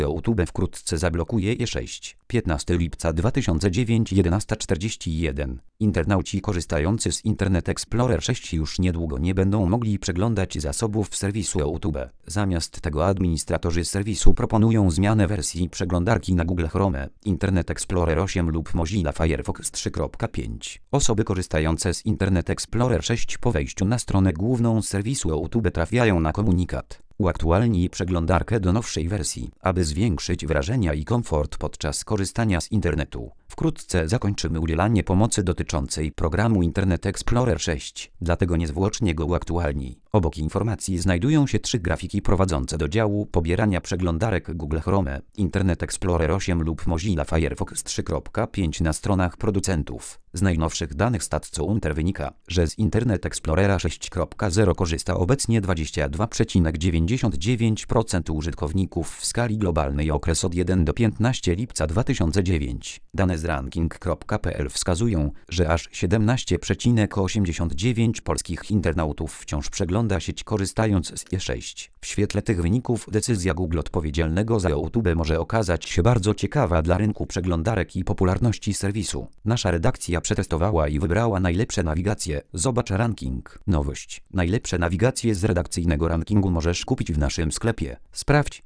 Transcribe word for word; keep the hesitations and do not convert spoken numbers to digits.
YouTube wkrótce zablokuje E sześć. piętnastego lipca dwa tysiące dziewiątego jedenaście czterdzieści jeden. Internauci korzystający z Internet Explorer sześć już niedługo nie będą mogli przeglądać zasobów serwisu YouTube. Zamiast tego administratorzy serwisu proponują zmianę wersji przeglądarki na Google Chrome, Internet Explorer osiem lub Mozilla Firefox trzy kropka pięć. Osoby korzystające z Internet Explorer sześć po wejściu na stronę główną serwisu YouTube trafiają na komunikat: uaktualnij przeglądarkę do nowszej wersji, aby zwiększyć wrażenia i komfort podczas korzystania z internetu. Wkrótce zakończymy udzielanie pomocy dotyczącej programu Internet Explorer sześć, dlatego niezwłocznie go uaktualnij. Obok informacji znajdują się trzy grafiki prowadzące do działu pobierania przeglądarek Google Chrome, Internet Explorer osiem lub Mozilla Firefox trzy kropka pięć na stronach producentów. Z najnowszych danych StatCounter wynika, że z Internet Explorera sześć kropka zero korzysta obecnie dwadzieścia dwa przecinek dziewięćdziesiąt dziewięć procent użytkowników w skali globalnej. Okres od pierwszego do piętnastego lipca dwa tysiące dziewiątego. Dane z ranking kropka p l wskazują, że aż siedemnaście przecinek osiemdziesiąt dziewięć procent polskich internautów wciąż przegląda sieć korzystając z E sześć. W świetle tych wyników decyzja Google odpowiedzialnego za YouTube może okazać się bardzo ciekawa dla rynku przeglądarek i popularności serwisu. Nasza redakcja przetestowała i wybrała najlepsze nawigacje. Zobacz ranking. Nowość. Najlepsze nawigacje z redakcyjnego rankingu możesz kupić w naszym sklepie. Sprawdź,